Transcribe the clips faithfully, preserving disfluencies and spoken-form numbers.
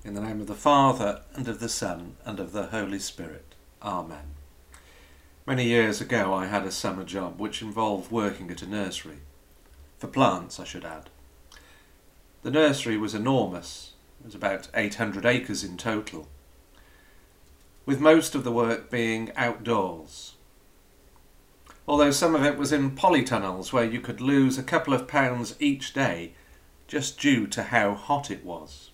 In the name of the Father, and of the Son, and of the Holy Spirit. Amen. Many years ago I had a summer job which involved working at a nursery. For plants, I should add. The nursery was enormous. It was about eight hundred acres in total, with most of the work being outdoors. Although some of it was in polytunnels where you could lose a couple of pounds each day just due to how hot it was.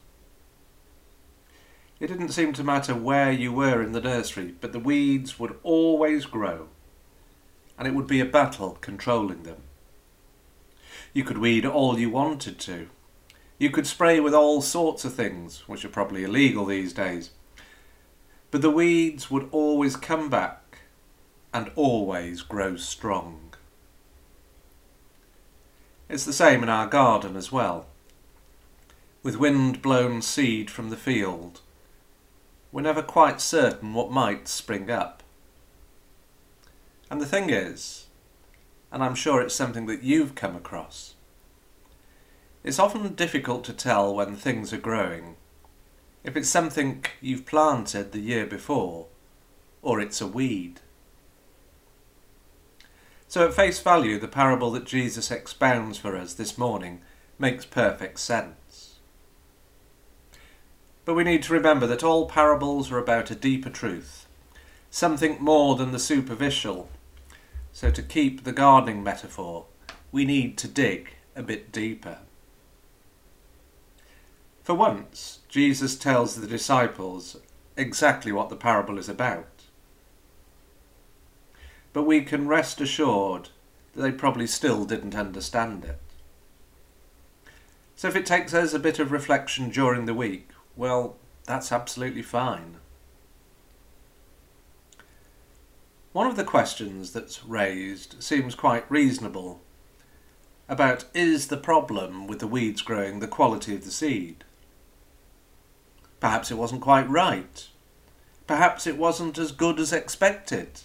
It didn't seem to matter where you were in the nursery, but the weeds would always grow, and it would be a battle controlling them. You could weed all you wanted to. You could spray with all sorts of things, which are probably illegal these days. But the weeds would always come back and always grow strong. It's the same in our garden as well. With wind-blown seed from the field, we're never quite certain what might spring up. And the thing is, and I'm sure it's something that you've come across, it's often difficult to tell when things are growing, if it's something you've planted the year before, or it's a weed. So at face value, the parable that Jesus expounds for us this morning makes perfect sense. But we need to remember that all parables are about a deeper truth, something more than the superficial. So to keep the gardening metaphor, we need to dig a bit deeper. For once, Jesus tells the disciples exactly what the parable is about. But we can rest assured that they probably still didn't understand it. So if it takes us a bit of reflection during the week, well, that's absolutely fine. One of the questions that's raised seems quite reasonable, about is the problem with the weeds growing the quality of the seed? Perhaps it wasn't quite right. Perhaps it wasn't as good as expected.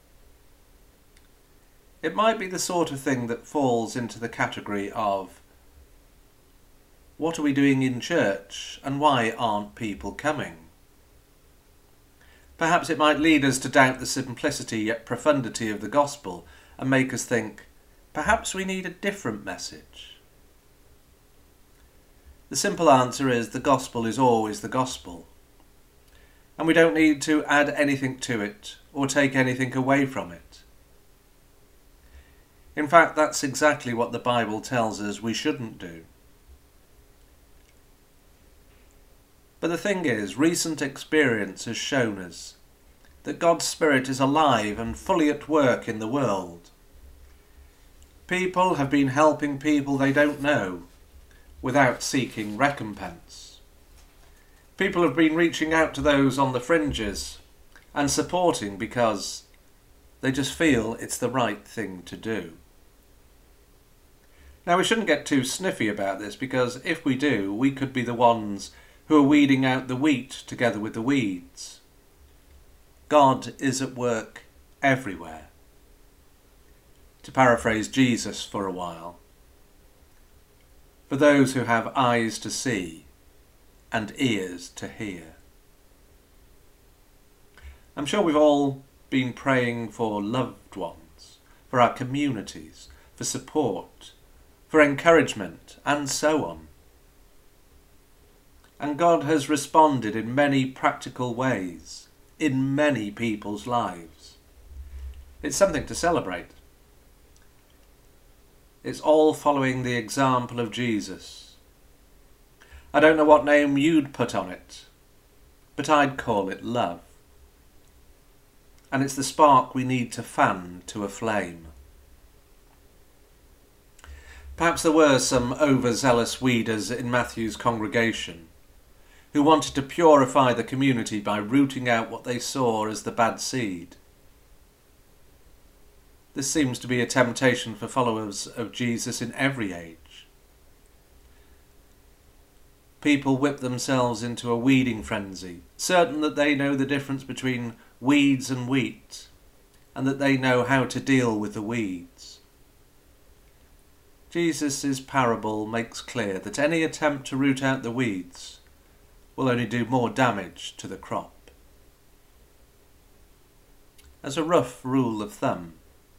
It might be the sort of thing that falls into the category of, what are we doing in church and why aren't people coming? Perhaps it might lead us to doubt the simplicity yet profundity of the gospel and make us think, perhaps we need a different message. The simple answer is the gospel is always the gospel, and we don't need to add anything to it or take anything away from it. In fact, that's exactly what the Bible tells us we shouldn't do. But the thing is, recent experience has shown us that God's Spirit is alive and fully at work in the world. People have been helping people they don't know without seeking recompense. People have been reaching out to those on the fringes and supporting because they just feel it's the right thing to do. Now, we shouldn't get too sniffy about this, because if we do, we could be the ones who are weeding out the wheat together with the weeds. God is at work everywhere. To paraphrase Jesus for a while, for those who have eyes to see and ears to hear. I'm sure we've all been praying for loved ones, for our communities, for support, for encouragement, and so on. And God has responded in many practical ways, in many people's lives. It's something to celebrate. It's all following the example of Jesus. I don't know what name you'd put on it, but I'd call it love. And it's the spark we need to fan to a flame. Perhaps there were some overzealous weeders in Matthew's congregation who wanted to purify the community by rooting out what they saw as the bad seed. This seems to be a temptation for followers of Jesus in every age. People whip themselves into a weeding frenzy, certain that they know the difference between weeds and wheat, and that they know how to deal with the weeds. Jesus' parable makes clear that any attempt to root out the weeds will only do more damage to the crop. As a rough rule of thumb,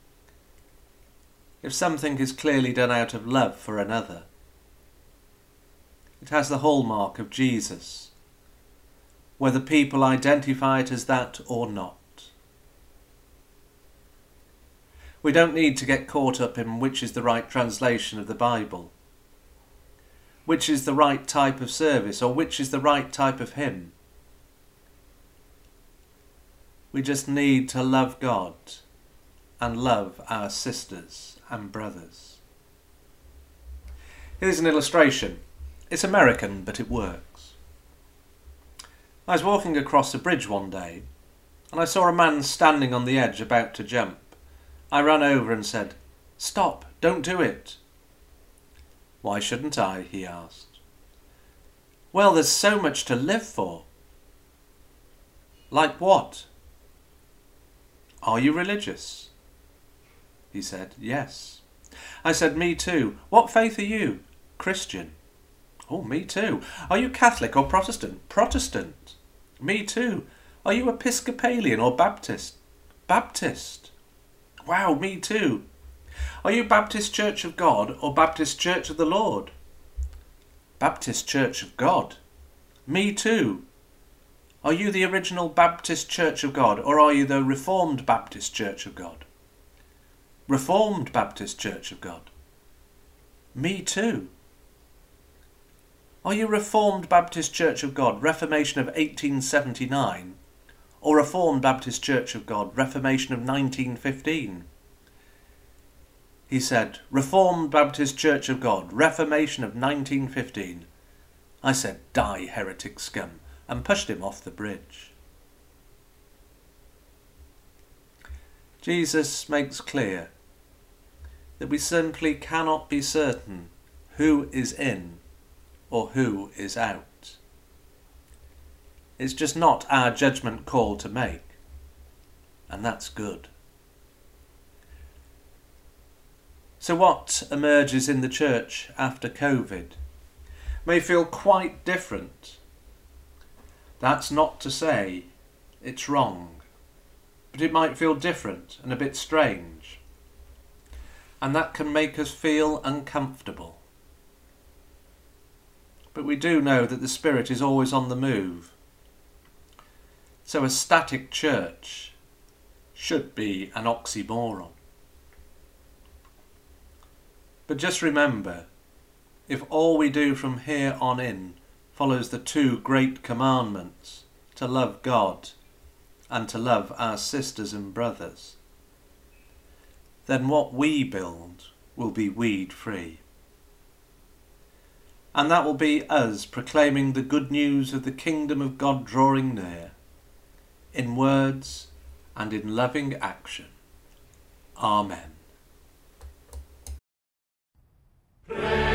if something is clearly done out of love for another, it has the hallmark of Jesus, whether people identify it as that or not. We don't need to get caught up in which is the right translation of the Bible, which is the right type of service, or which is the right type of hymn. We just need to love God and love our sisters and brothers. Here's an illustration. It's American, but it works. I was walking across a bridge one day, and I saw a man standing on the edge about to jump. I ran over and said, "Stop, don't do it." "Why shouldn't I?" he asked. "Well, there's so much to live for." "Like what?" "Are you religious?" He said, "Yes." I said, "Me too. What faith are you?" "Christian." "Oh, me too." "Are you Catholic or Protestant?" "Protestant." "Me too." "Are you Episcopalian or Baptist?" "Baptist." "Wow, me too." "Are you Baptist Church of God or Baptist Church of the Lord?" "Baptist Church of God." "Me too." "Are you the original Baptist Church of God or are you the Reformed Baptist Church of God?" "Reformed Baptist Church of God." "Me too." "Are you Reformed Baptist Church of God, Reformation of eighteen seventy-nine, or Reformed Baptist Church of God, Reformation of nineteen fifteen? He said, "Reformed Baptist Church of God, Reformation of nineteen fifteen. I said, "Die, heretic scum," and pushed him off the bridge. Jesus makes clear that we simply cannot be certain who is in or who is out. It's just not our judgment call to make, and that's good. So what emerges in the church after COVID may feel quite different. That's not to say it's wrong, but it might feel different and a bit strange, and that can make us feel uncomfortable. But we do know that the Spirit is always on the move. So a static church should be an oxymoron. But just remember, if all we do from here on in follows the two great commandments, to love God and to love our sisters and brothers, then what we build will be weed-free. And that will be us proclaiming the good news of the kingdom of God drawing near, in words and in loving action. Amen.